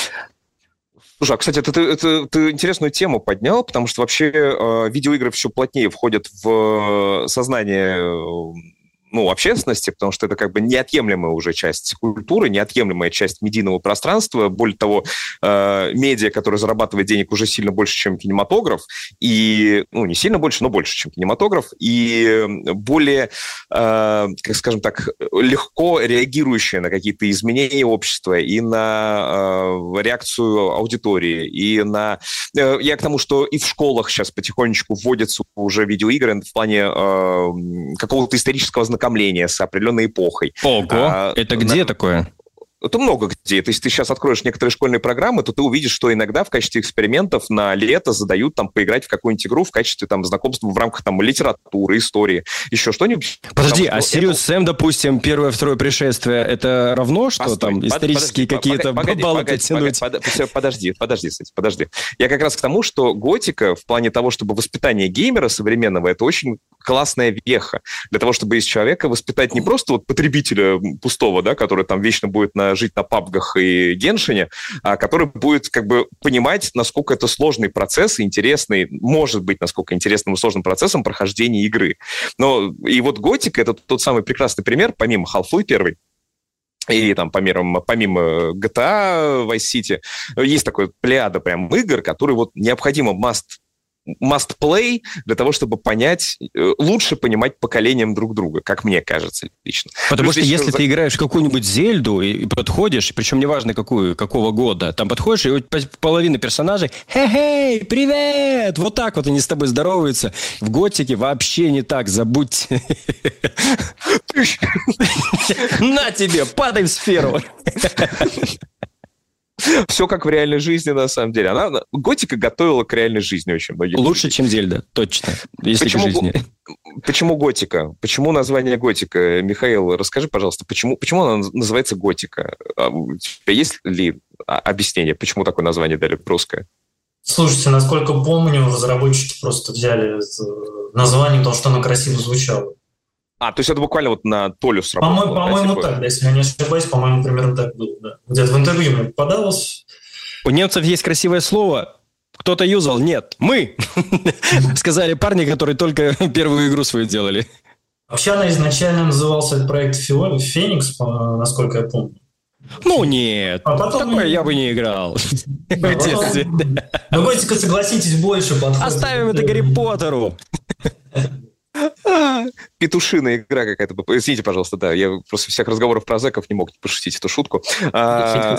Слушай, а, кстати, это, это, это, ты интересную тему поднял, потому что вообще э, видеоигры все плотнее входят в сознание ну, общественности, потому что это как бы неотъемлемая уже часть культуры, неотъемлемая часть медийного пространства. Более того, э, медиа, который зарабатывает денег уже сильно больше, чем кинематограф, и, ну, не сильно больше, но больше, чем кинематограф, и более, э, как скажем так, легко реагирующая на какие-то изменения общества и на э, реакцию аудитории, и на... Э, я к тому, что и в школах сейчас потихонечку вводятся уже видеоигры в плане э, какого-то исторического ознакомления с определенной эпохой. Ого, а, это где на... такое? Это много где. То есть ты сейчас откроешь некоторые школьные программы, то ты увидишь, что иногда в качестве экспериментов на лето задают там поиграть в какую-нибудь игру в качестве там знакомства в рамках там литературы, истории, еще что-нибудь. Подожди, Потому, а что... Serious Sam, допустим, первое, второе пришествие, это равно, что Постой, там под, исторические подожди, какие-то погоди, баллы погоди, подтянуть? Погоди, погоди, подожди, подожди, кстати, подожди. Я как раз к тому, что готика в плане того, чтобы воспитание геймера современного, это очень классная веха для того, чтобы из человека воспитать не просто вот потребителя пустого, да, который там вечно будет на, жить на пабгах и геншине, а который будет как бы понимать, насколько это сложный процесс, интересный, может быть, насколько интересным и сложным процессом прохождения игры. Но и вот готика — это тот самый прекрасный пример, помимо Half-Life первый, и там помимо, помимо джи ти эй, Vice City, есть такой плеяда прям игр, которые вот необходимо must must play для того, чтобы понять, лучше понимать поколением друг друга, как мне кажется лично. Потому Плюс что если за... ты играешь в какую-нибудь Зельду и подходишь, причем неважно какую, какого года, там подходишь, и половина персонажей «Хе-хей, привет!» Вот так вот они с тобой здороваются. В готике вообще не так, забудьте. На тебе, падай в сферу! Все как в реальной жизни, на самом деле. Она, готика готовила к реальной жизни очень многих. Лучше, чем Зельда, точно. Если почему, к жизни. Почему готика? Почему название готика? Михаил, расскажи, пожалуйста, почему, почему она называется готика? У тебя есть ли объяснение, почему такое название дали русское? Слушайте, насколько помню, разработчики просто взяли название, потому что оно красиво звучало. А, то есть это буквально вот на толю сработало? По-моему, да, по-моему типа... так, если я не ошибаюсь, по-моему, примерно так было, да. Где-то в интервью мне попадалось. У немцев есть красивое слово. Кто-то юзал? Нет. Мы! Сказали парни, которые только первую игру свою делали. Вообще она изначально назывался этот проект Феникс, насколько я помню. Ну нет, а потом... такое я бы не играл. Ну, готика, согласитесь, больше подходит. Оставим это Гарри Поттеру. Петушиная игра какая-то. Извините, пожалуйста, да, я просто всех разговоров про зэков не мог не пошутить эту шутку. Это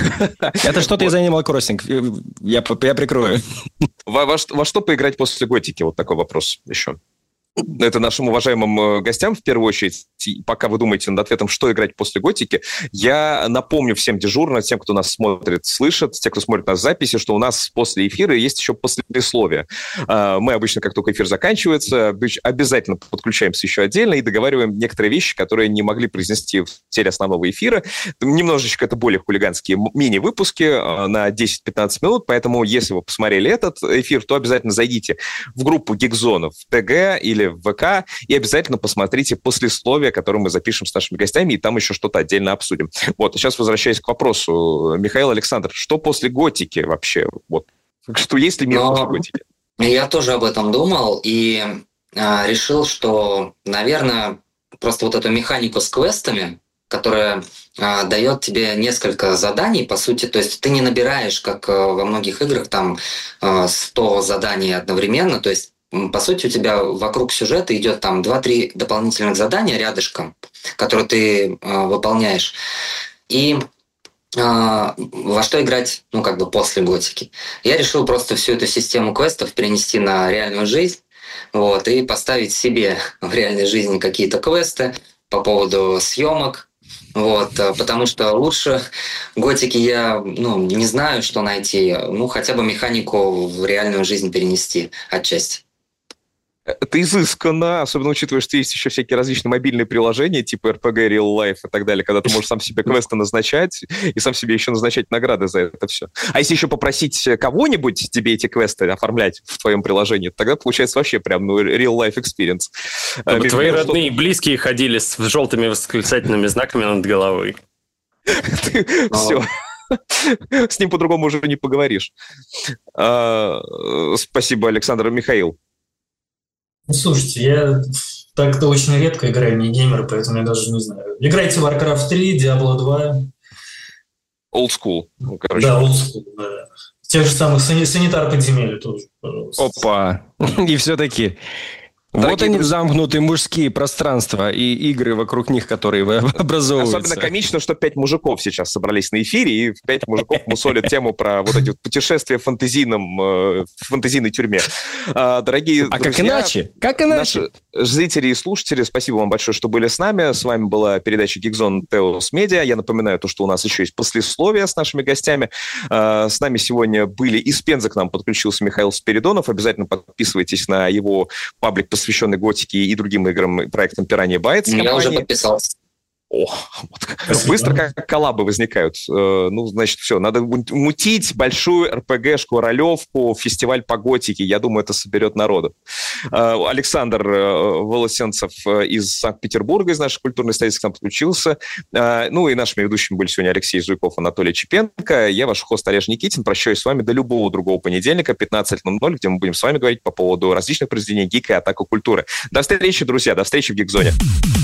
что-то из Animal Crossing. Я прикрою. Во что поиграть после готики? Вот такой вопрос еще. Это нашим уважаемым гостям, в первую очередь, пока вы думаете над ответом, что играть после готики, я напомню всем дежурно, тем, кто нас смотрит, слышит, те, кто смотрит нас в записи, что у нас после эфира есть еще послесловие. Мы обычно, как только эфир заканчивается, обязательно подключаемся еще отдельно и договариваем некоторые вещи, которые не могли произнести в теле основного эфира. Немножечко это более хулиганские мини-выпуски на десять-пятнадцать минут, поэтому если вы посмотрели этот эфир, то обязательно зайдите в группу Geekzone в ТГ или в ВК, и обязательно посмотрите послесловие, которое мы запишем с нашими гостями, и там еще что-то отдельно обсудим. Вот, сейчас возвращаясь к вопросу. Михаил, Александр, что после готики вообще? Вот, что есть ли мир после готики? Я тоже об этом думал, и а, решил, что, наверное, просто вот эту механику с квестами, которая а, дает тебе несколько заданий, по сути, то есть ты не набираешь, как во многих играх, там сто заданий одновременно, то есть по сути, у тебя вокруг сюжета идет там два-три дополнительных задания рядышком, которые ты э, выполняешь. И э, во что играть, ну, как бы после готики. Я решил просто всю эту систему квестов перенести на реальную жизнь, вот, и поставить себе в реальной жизни какие-то квесты по поводу съемок. Вот, потому что лучше готики я, ну, не знаю, что найти. Ну, хотя бы механику в реальную жизнь перенести отчасти. Это изысканно, особенно учитывая, что есть еще всякие различные мобильные приложения, типа эр пи джи, Real Life и так далее, когда ты можешь сам себе квесты назначать и сам себе еще назначать награды за это все. А если еще попросить кого-нибудь тебе эти квесты оформлять в твоем приложении, тогда получается вообще прям ну, real life experience. Чтобы твои родные и близкие ходили с желтыми восклицательными знаками над головой. Все. С ним по-другому уже не поговоришь. Спасибо, Александр. Михаил. Ну, слушайте, я так-то очень редко играю, не геймер, поэтому я даже не знаю. Играйте в Warcraft три, Diablo два. Old school. Ну, короче. Да, old school, да. Тех же самых сани- санитар подземелья тоже, пожалуйста. Опа! И все-таки... Дорогие вот они, друзья, замкнутые мужские пространства и игры вокруг них, которые образовываются. Особенно комично, что пять мужиков сейчас собрались на эфире, и пять мужиков мусолят тему про вот эти вот путешествия в фантазийном, в фантазийной тюрьме. Дорогие а друзья, как иначе? Как иначе? Наши зрители и слушатели, спасибо вам большое, что были с нами. С вами была передача Geekzone Teos Media. Я напоминаю то, что у нас еще есть послесловие с нашими гостями. С нами сегодня были из Пензы, к нам подключился Михаил Спиридонов. Обязательно подписывайтесь на его паблик, посвященный готике и другим играм и проектам Piranha Bytes. Я компании. уже подписался. О, вот. Быстро как коллабы возникают. Ну, значит, все, надо мутить большую эр пи джи-шку, ролевку, фестиваль по готике. Я думаю, это соберет народу. Александр Волосенцев из Санкт-Петербурга, из нашей культурной столицы, к нам подключился. Ну, и нашими ведущими были сегодня Алексей Зуйков, Анатолий Чепенко. Я ваш хост Олег Никитин. Прощаюсь с вами до любого другого понедельника, пятнадцать ноль ноль, где мы будем с вами говорить по поводу различных произведений гика и атаку культуры. До встречи, друзья, до встречи в Гикзоне.